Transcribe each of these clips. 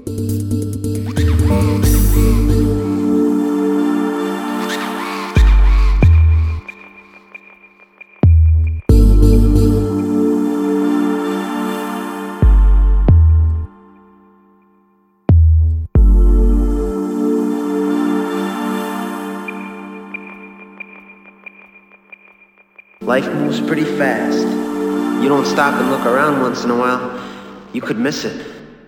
Life moves pretty fast. You don't stop and look around once in a while, you could miss it.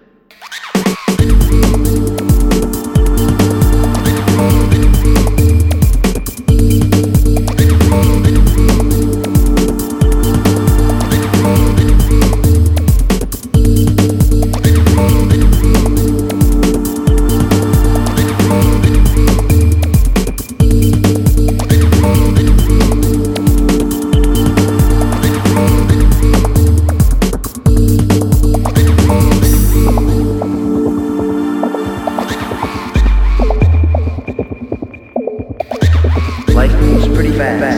Life moves pretty fast.